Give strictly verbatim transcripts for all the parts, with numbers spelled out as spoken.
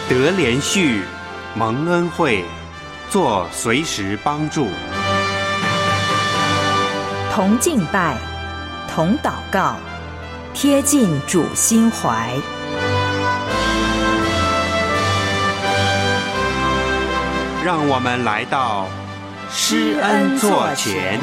得连续，蒙恩惠，做随时帮助。 同敬拜，同祷告，贴近主心怀。 让我们来到施恩座前。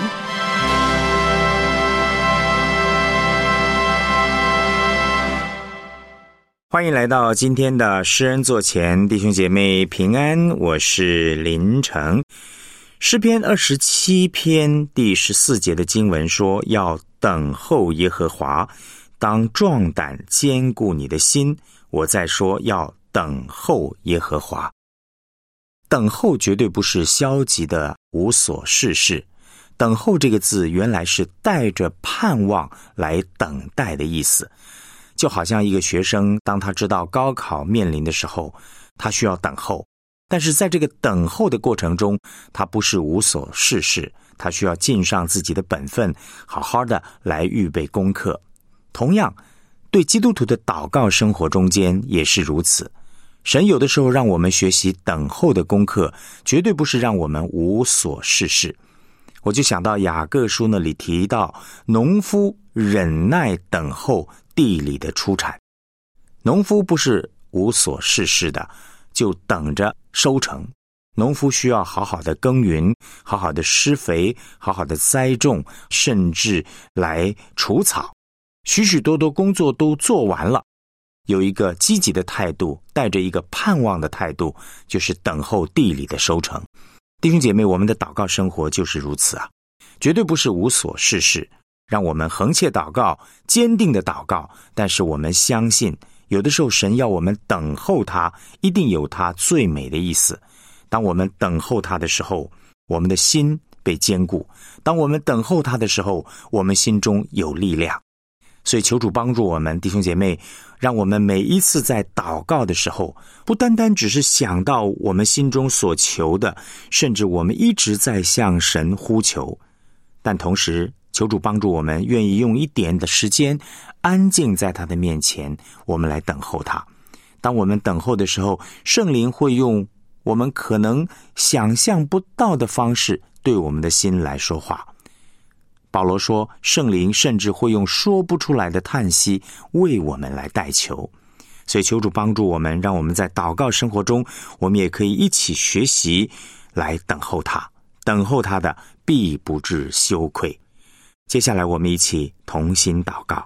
欢迎来到今天的施恩座前，弟兄姐妹平安，我是林成。诗篇二十七篇第十四节的经文说，要等候耶和华，当壮胆坚固你的心。我再说，要等候耶和华。等候绝对不是消极的无所事事，等候这个字原来是带着盼望来等待的意思。就好像一个学生，当他知道高考面临的时候，他需要等候，但是在这个等候的过程中，他不是无所事事，他需要尽上自己的本分，好好的来预备功课。同样，对基督徒的祷告生活中间也是如此。神有的时候让我们学习等候的功课，绝对不是让我们无所事事。我就想到雅各书那里提到，农夫忍耐等候地里的出产。农夫不是无所事事的，就等着收成。农夫需要好好的耕耘，好好的施肥，好好的栽种，甚至来除草。许许多多工作都做完了，有一个积极的态度，带着一个盼望的态度，就是等候地里的收成。弟兄姐妹，我们的祷告生活就是如此啊，绝对不是无所事事。让我们恒切祷告，坚定的祷告，但是我们相信，有的时候神要我们等候他，一定有他最美的意思。当我们等候他的时候，我们的心被坚固；当我们等候他的时候，我们心中有力量。所以求主帮助我们，弟兄姐妹，让我们每一次在祷告的时候，不单单只是想到我们心中所求的，甚至我们一直在向神呼求，但同时求主帮助我们，愿意用一点的时间安静在他的面前，我们来等候他。当我们等候的时候，圣灵会用我们可能想象不到的方式对我们的心来说话。保罗说，圣灵甚至会用说不出来的叹息为我们来代求。所以求主帮助我们，让我们在祷告生活中，我们也可以一起学习来等候他，等候他的必不致羞愧。接下来我们一起同心祷告。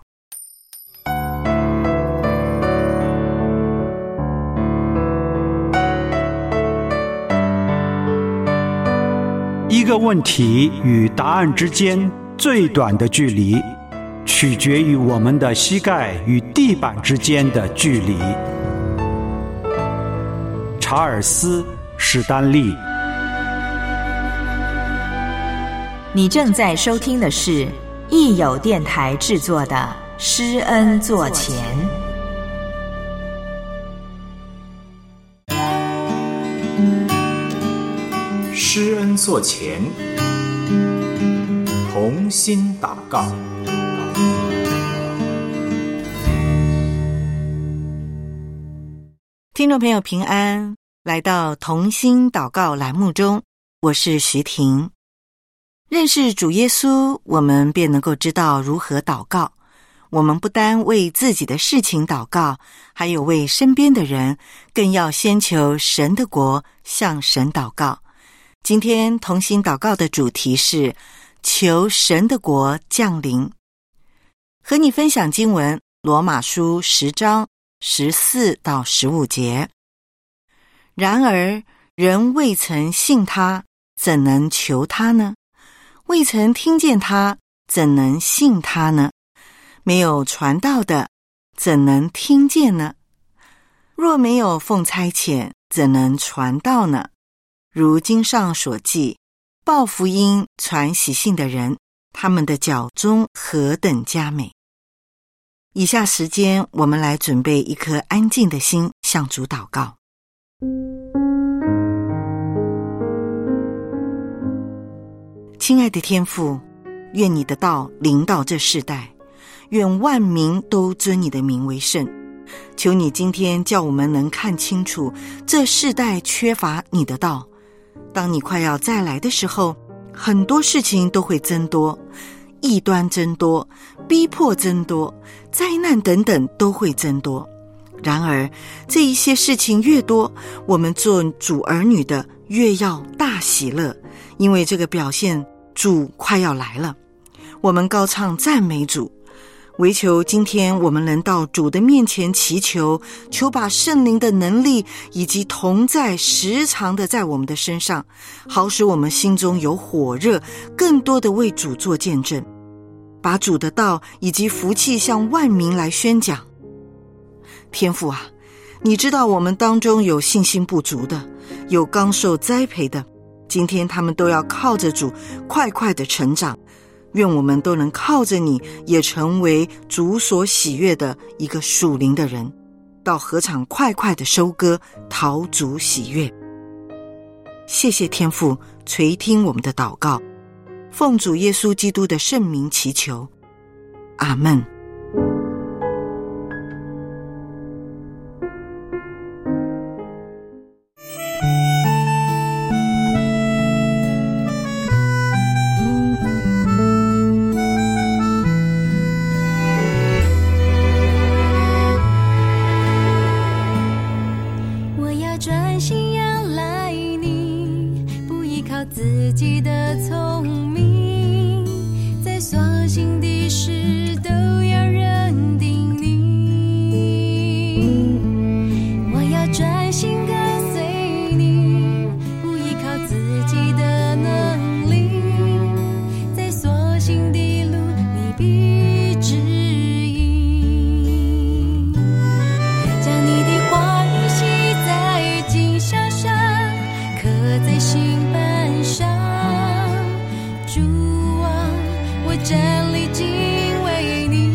一个问题与答案之间最短的距离，取决于我们的膝盖与地板之间的距离。查尔斯·史丹利。 你正在收听的是益友电台制作的施恩座前。 施恩座前，同心祷告。 听众朋友平安，来到同心祷告栏目中，我是徐婷。认识主耶稣，我们便能够知道如何祷告。我们不单为自己的事情祷告，还有为身边的人，更要先求神的国，向神祷告。今天同心祷告的主题是求神的国降临。和你分享经文，罗马书十章十四到十五节。然而人未曾信他，怎能求他呢？未曾听见他，怎能信他呢？没有传道的，怎能听见呢？若没有奉差遣，怎能传道呢？如经上所记，报福音传喜信的人，他们的脚中何等佳美。以下时间，我们来准备一颗安静的心，向主祷告。亲爱的天父，愿你的道临到这世代，愿万民都尊你的名为圣。 求你今天叫我们能看清楚，这世代缺乏你的道。当你快要再来的时候，很多事情都会增多，异端增多，逼迫增多，灾难等等都会增多。然而这一些事情越多，我们做主儿女的越要大喜乐，因为这个表现主快要来了。我们高唱赞美主，唯求今天我们能到主的面前祈求，求把圣灵的能力以及同在时常的在我们的身上，好使我们心中有火热，更多的为主做见证，把主的道以及福气向万民来宣讲。天父啊，你知道我们当中有信心不足的，有刚受栽培的，今天他们都要靠着主快快的成长。愿我们都能靠着你，也成为主所喜悦的一个属灵的人，到禾场快快的收割，讨主喜悦。谢谢天父垂听我们的祷告，奉主耶稣基督的圣名祈求，阿们。 自己的聪明，在所行的事都要认定你。我要专心跟随你，不依靠自己的能力，在所行的路你必指引。将你的话语写在经上上，刻在心板上，主啊，我站立敬畏你。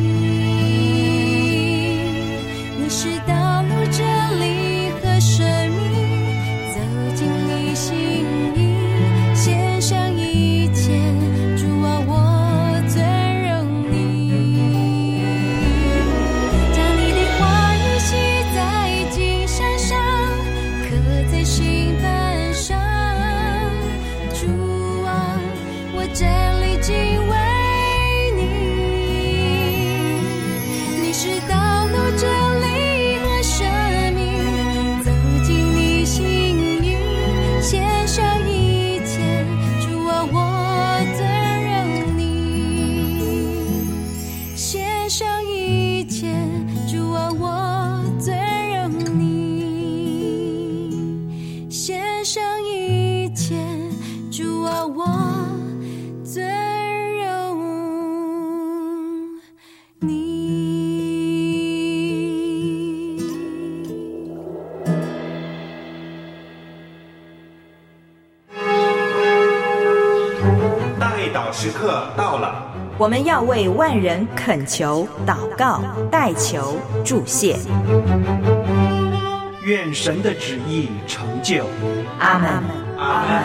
你是道路真理和生命，走进你心意，献上一切，主啊，我尊荣你。将你的话语写在经上上，刻在心板上，主啊，我站立敬畏你。你是道路真理和生命，走进你心意，献上一切，主啊，我尊荣你。献上一切，主啊，我尊荣你。献上一切，主啊，我尊荣你。 代祷时刻到了， 我们要为万人恳求、祷告、代求、祝谢。 愿神的旨意成就。 阿们。 阿们。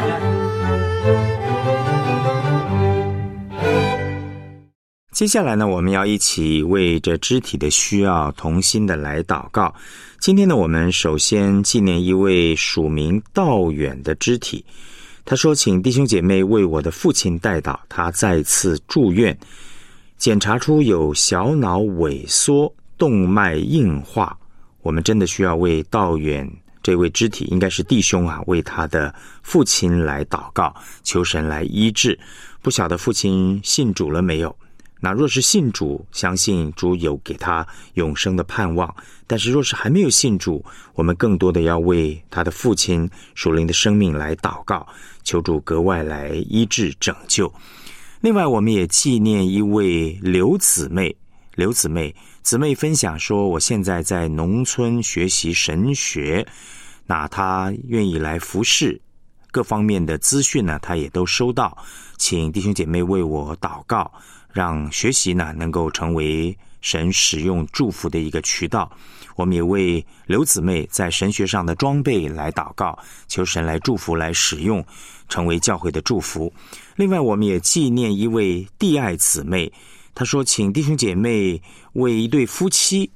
接下来呢，我们要一起为这肢体的需要同心的来祷告。今天呢，我们首先纪念一位署名道远的肢体。他说，请弟兄姐妹为我的父亲代祷，他再次住院，检查出有小脑萎缩、动脉硬化。我们真的需要为道远这位肢体，应该是弟兄啊，为他的父亲来祷告，求神来医治。不晓得父亲信主了没有？那若是信主，相信主有给他永生的盼望，但是若是还没有信主，我们更多的要为他的父亲属灵的生命来祷告，求主格外来医治拯救。另外，我们也纪念一位刘姊妹。刘姊妹姊妹分享说，我现在在农村学习神学，那她愿意来服侍，各方面的资讯呢，她也都收到，请弟兄姐妹为我祷告，让学习呢能够成为神使用祝福的一个渠道。我们也为刘姊妹在神学上的装备来祷告，求神来祝福，来使用，成为教会的祝福。另外，我们也纪念一位弟爱姊妹，她说，请弟兄姐妹为一对夫妻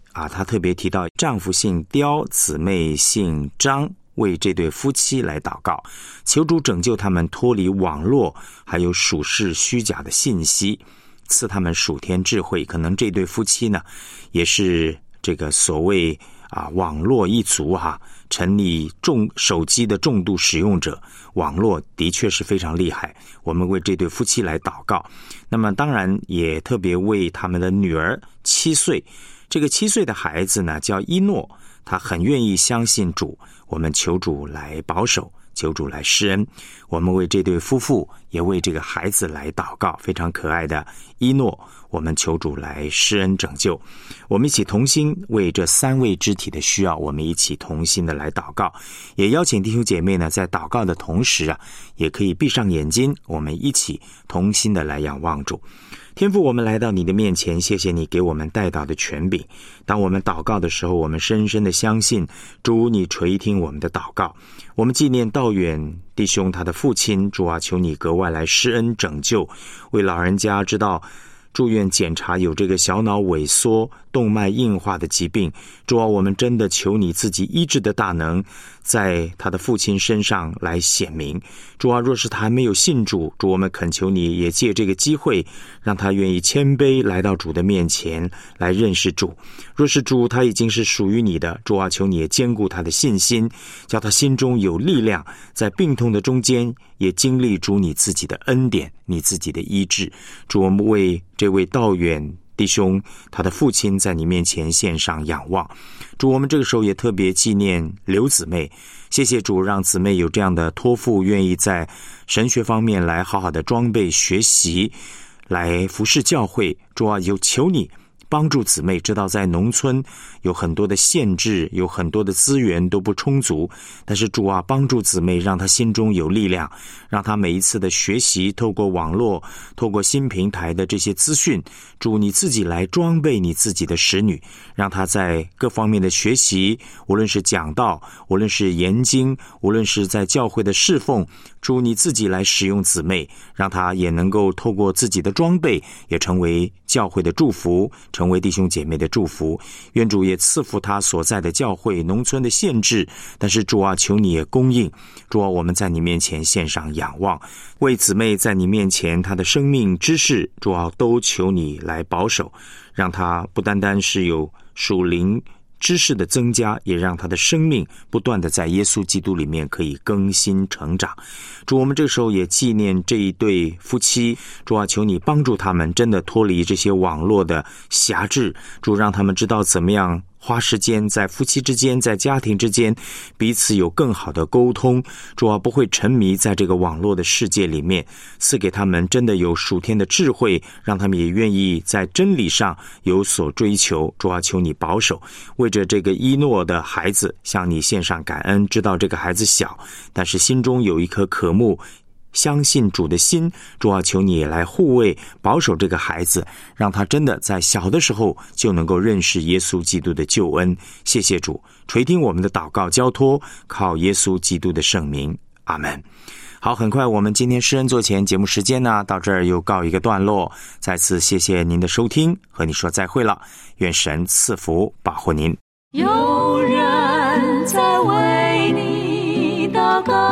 啊，他特别提到丈夫姓刁，姊妹姓张，为这对夫妻来祷告，求主拯救他们脱离网络还有属世虚假的信息，赐他们属天智慧。可能这对夫妻呢，也是这个所谓啊网络一族哈、啊，沉溺重手机的重度使用者，网络的确是非常厉害。我们为这对夫妻来祷告，那么当然也特别为他们的女儿七岁，这个七岁的孩子呢叫一诺，他很愿意相信主，我们求主来保守，求主来施恩。我们为这对夫妇也为这个孩子来祷告，非常可爱的一诺，我们求主来施恩拯救。我们一起同心为这三位肢体的需要，我们一起同心的来祷告。也邀请弟兄姐妹呢，在祷告的同时啊，也可以闭上眼睛，我们一起同心的来仰望主。天父，我们来到你的面前，谢谢你给我们带祷的权柄。当我们祷告的时候，我们深深的相信主，你垂听我们的祷告。我们纪念道远弟兄他的父亲，主啊，求你格外来施恩拯救，为老人家知道住院检查有这个小脑萎缩、动脉硬化的疾病。主啊，我们真的求你自己医治的大能在他的父亲身上来显明。主啊，若是他还没有信主，主，我们恳求你也借这个机会，让他愿意谦卑来到主的面前来认识主。若是主他已经是属于你的，主啊，求你也坚固他的信心，叫他心中有力量，在病痛的中间也经历主你自己的恩典，你自己的医治。主，我们为这位道远弟兄他的父亲在你面前献上仰望。主，我们这个时候也特别纪念刘姊妹，谢谢主让姊妹有这样的托付，愿意在神学方面来好好的装备学习，来服侍教会。主啊，有求你帮助姊妹知道在农村有很多的限制，有很多的资源都不充足，但是主啊，帮助姊妹让她心中有力量，让她每一次的学习透过网络，透过新平台的这些资讯，主你自己来装备你自己的使女，让她在各方面的学习，无论是讲道，无论是研经，无论是在教会的侍奉，主你自己来使用姊妹，让她也能够透过自己的装备也成为教会的祝福，成为弟兄姐妹的祝福。愿主也赐福他所在的教会农村的限制，但是主啊，求你也供应。主啊，我们在你面前献上仰望，为姊妹在你面前她的生命知识，主啊，都求你来保守，让她不单单是有属灵知识的增加，也让他的生命不断的在耶稣基督里面可以更新成长。主，我们这个时候也纪念这一对夫妻，主啊，求你帮助他们真的脱离这些网络的辖制，主让他们知道怎么样花时间在夫妻之间，在家庭之间彼此有更好的沟通。主啊，不会沉迷在这个网络的世界里面，赐给他们真的有属天的智慧，让他们也愿意在真理上有所追求。主啊，求你保守，为着这个一诺的孩子向你献上感恩，知道这个孩子小，但是心中有一颗渴慕相信主的心。主啊，求你也来护卫保守这个孩子，让他真的在小的时候就能够认识耶稣基督的救恩。谢谢主，垂听我们的祷告交托，靠耶稣基督的圣名，阿们。好，很快我们今天施恩座前节目时间呢，到这儿又告一个段落。再次谢谢您的收听，和你说再会了。愿神赐福保护您。 有人在为你祷告，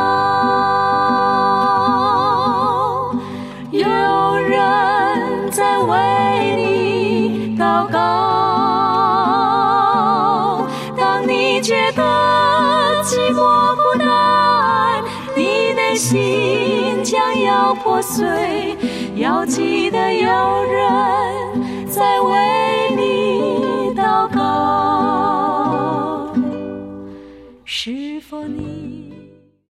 有人在为你祷告。当你觉得寂寞孤单，你内心将要破碎，要记得有人在为